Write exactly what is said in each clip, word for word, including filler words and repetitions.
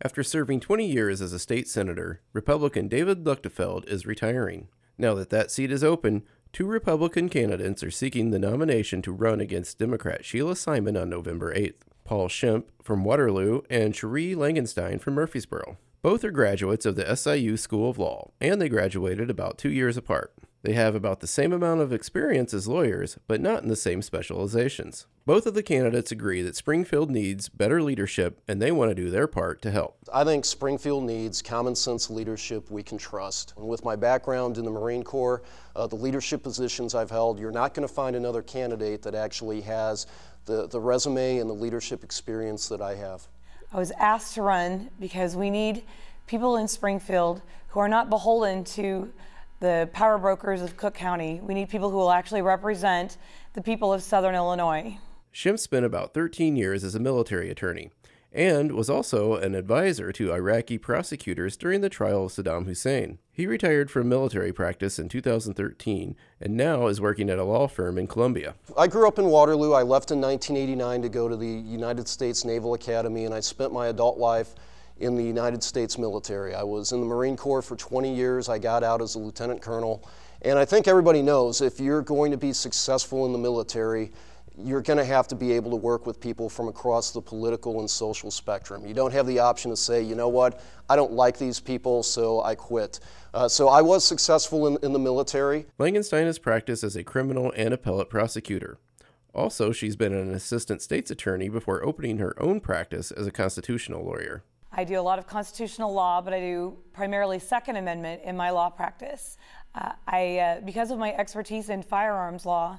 After serving twenty years as a state senator, Republican David Luchtefeld is retiring. Now that that seat is open, two Republican candidates are seeking the nomination to run against Democrat Sheila Simon on November eighth. Paul Schimpf from Waterloo and Cherie Langenstein from Murfreesboro. Both are graduates of the S I U School of Law, and they graduated about two years apart. They have about the same amount of experience as lawyers, but not in the same specializations. Both of the candidates agree that Springfield needs better leadership, and they want to do their part to help. I think Springfield needs common sense leadership we can trust. And with my background in the Marine Corps, uh, the leadership positions I've held, you're not going to find another candidate that actually has the, the resume and the leadership experience that I have. I was asked to run because we need people in Springfield who are not beholden to the power brokers of Cook County. We need people who will actually represent the people of Southern Illinois. Schimpf spent about thirteen years as a military attorney and was also an advisor to Iraqi prosecutors during the trial of Saddam Hussein. He retired from military practice in two thousand thirteen and now is working at a law firm in Columbia. I grew up in Waterloo. I left in nineteen eighty-nine to go to the United States Naval Academy, and I spent my adult life in the United States military. I was in the Marine Corps for twenty years. I got out as a lieutenant colonel. And I think everybody knows if you're going to be successful in the military, you're going to have to be able to work with people from across the political and social spectrum. You don't have the option to say, you know what, I don't like these people, so I quit. Uh, so I was successful in, in the military. Langenstein has practiced as a criminal and appellate prosecutor. Also, she's been an assistant state's attorney before opening her own practice as a constitutional lawyer. I do a lot of constitutional law, but I do primarily Second Amendment in my law practice. Uh, I, uh, because of my expertise in firearms law,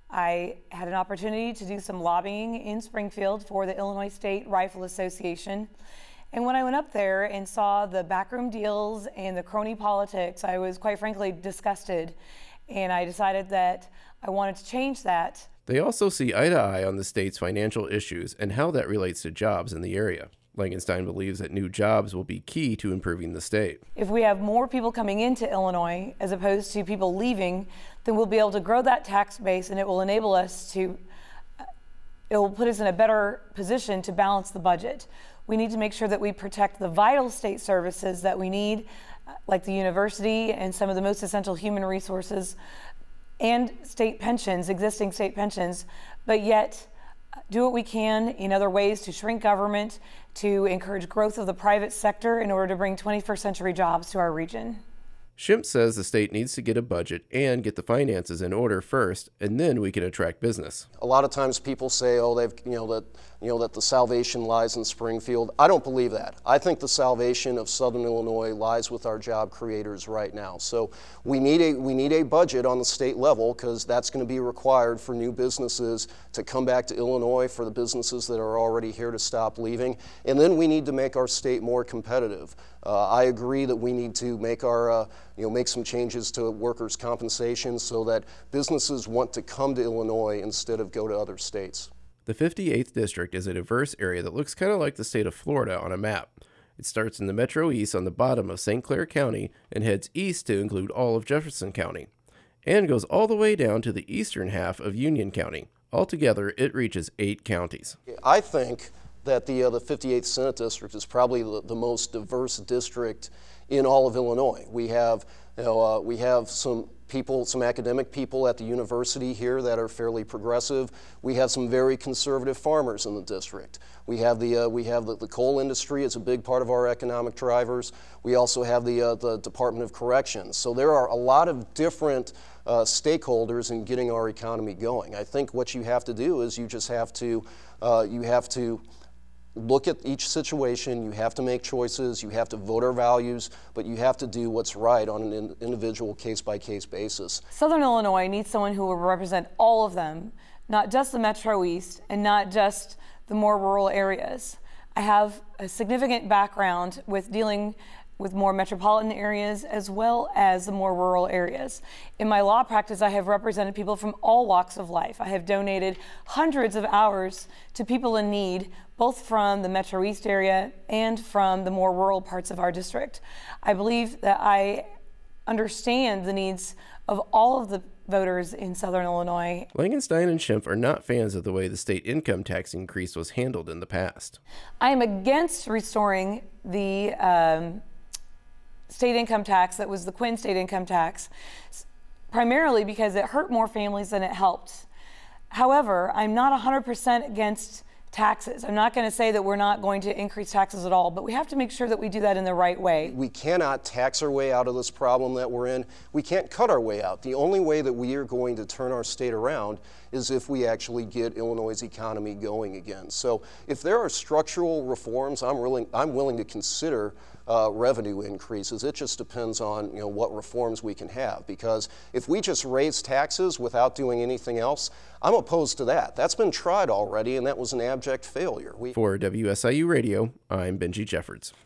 I had an opportunity to do some lobbying in Springfield for the Illinois State Rifle Association. And when I went up there and saw the backroom deals and the crony politics, I was quite frankly disgusted. And I decided that I wanted to change that. They also see eye to eye on the state's financial issues and how that relates to jobs in the area. Langenstein believes that new jobs will be key to improving the state. If we have more people coming into Illinois as opposed to people leaving, then we'll be able to grow that tax base, and it will enable us to, it will put us in a better position to balance the budget. We need to make sure that we protect the vital state services that we need, like the university and some of the most essential human resources and state pensions, existing state pensions, but yet do what we can in other ways to shrink government, to encourage growth of the private sector in order to bring twenty-first century jobs to our region. Schimpf says the state needs to get a budget and get the finances in order first, and then we can attract business. A lot of times people say, oh, they've, you know, that, you know, that the salvation lies in Springfield. I don't believe that. I think the salvation of Southern Illinois lies with our job creators right now. So we need a, we need a budget on the state level, because that's going to be required for new businesses to come back to Illinois, for the businesses that are already here to stop leaving. And then we need to make our state more competitive. Uh, I agree that we need to make our, uh, you know, make some changes to workers' compensation so that businesses want to come to Illinois instead of go to other states. The fifty-eighth District is a diverse area that looks kind of like the state of Florida on a map. It starts in the Metro East on the bottom of Saint Clair County and heads east to include all of Jefferson County, and goes all the way down to the eastern half of Union County. Altogether, it reaches eight counties. I think that the, uh, the fifty-eighth Senate District is probably the, the most diverse district in all of Illinois. We have, you know, uh, we have some people, some academic people at the university here that are fairly progressive. We have some very conservative farmers in the district. We have the uh, we have the, the coal industry as a big part of our economic drivers. We also have the uh, the Department of Corrections. So there are a lot of different uh, stakeholders in getting our economy going. I think what you have to do is you just have to uh, you have to look at each situation. You have to make choices, you have to vote our values, but you have to do what's right on an individual case-by-case basis. Southern Illinois needs someone who will represent all of them, not just the Metro East and not just the more rural areas. I have a significant background with dealing with more metropolitan areas as well as the more rural areas. In my law practice, I have represented people from all walks of life. I have donated hundreds of hours to people in need, both from the Metro East area and from the more rural parts of our district. I believe that I understand the needs of all of the voters in Southern Illinois. Langenstein and Schimpf are not fans of the way the state income tax increase was handled in the past. I am against restoring the um, state income tax that was the Quinn state income tax, primarily because it hurt more families than it helped. However, I'm not one hundred percent against taxes. I'm not going to say that we're not going to increase taxes at all, but we have to make sure that we do that in the right way. We cannot tax our way out of this problem that we're in. We can't cut our way out. The only way that we are going to turn our state around is if we actually get Illinois' economy going again. So if there are structural reforms, I'm willing, I'm willing to consider uh, revenue increases. It just depends on you know what reforms we can have. Because if we just raise taxes without doing anything else, I'm opposed to that. That's been tried already, and that was an abject failure. We For W S I U Radio, I'm Benji Jeffords.